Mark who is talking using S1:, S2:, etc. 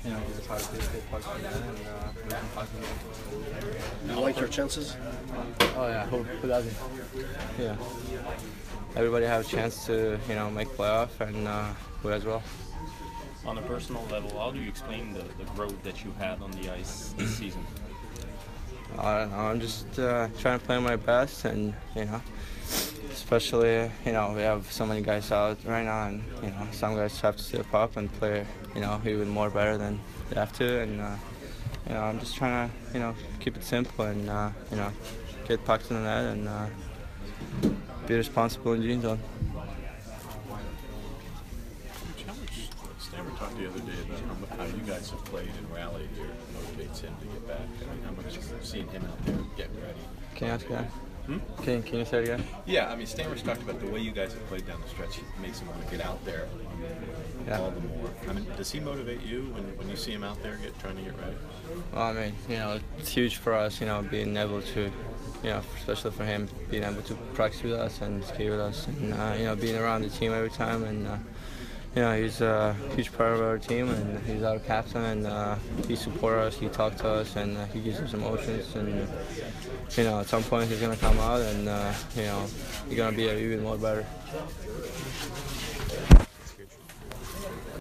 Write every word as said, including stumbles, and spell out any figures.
S1: you know, he was hard to get pucks from that, and uh, we can puck him.
S2: You like your chances?
S1: Oh yeah, who, who doesn't? Yeah. Everybody have a chance to, you know, make playoff, and uh, we as well.
S3: On a personal level, how do you explain the, the growth that you had on the ice this season?
S1: I don't know. I'm just uh, trying to play my best, and you know, especially you know we have so many guys out right now, and you know some guys have to step up and play, you know, even more better than they have to, and uh, you know I'm just trying to you know keep it simple and uh, you know get pucks in the net and uh, be responsible in the zone.
S4: Stammer talked the other day about how, much, how you guys have played and rallied here motivates him to get back. I mean, how much seeing him out there getting ready.
S1: Can you ask again?
S4: Hmm?
S1: Can, can you say it again?
S4: Yeah, I mean, Stammer's talked about the way you guys have played down the stretch. It makes him want to get out there
S1: Yeah.
S4: all the more. I mean, does he motivate you when, when you see him out there get, trying to get ready?
S1: Well, I mean, you know, it's huge for us, you know, being able to, you know, especially for him, being able to practice with us and skate with us, and uh, you know, being around the team every time, and uh, you know, he's a huge part of our team, and he's our captain, and uh, he supports us, he talks to us, and uh, he gives us emotions, and you know, at some point he's gonna come out, and uh, you know, he's gonna be even more better.